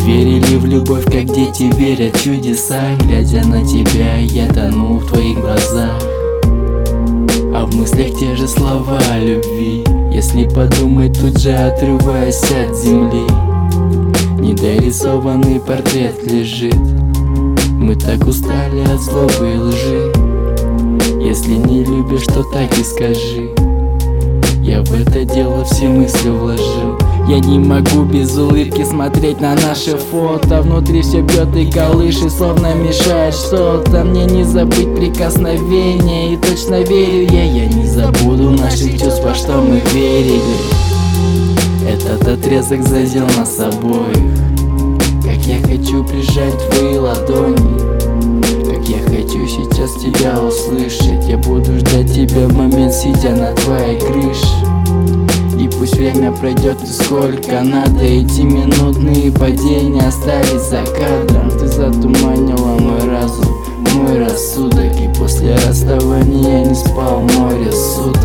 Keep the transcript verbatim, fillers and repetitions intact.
верили в любовь, как дети верят в чудеса. Глядя на тебя, я тонул в твоих глазах, а в мыслях те же слова о любви. Если подумать, тут же отрываясь от земли, недорисованный портрет лежит. Мы так устали от злобы и лжи. Если не любишь, то так и скажи. Я в это дело все мысли вложил. Я не могу без улыбки смотреть на наше фото. Внутри все бьет и колышет, словно мешает что-то. Мне не забыть прикосновения, и точно верю я, я не забуду наших чувств, во что мы верили. Этот отрезок задел нас обоих. Как я хочу прижать твои ладони, как я хочу сейчас тебя услышать. Я буду ждать тебя в момент, сидя на твоей крыше. И пусть время пройдет, и сколько надо, эти минутные падения остались за кадром. Ты затуманила мой разум, мой рассудок, и после расставания я не спал море суток.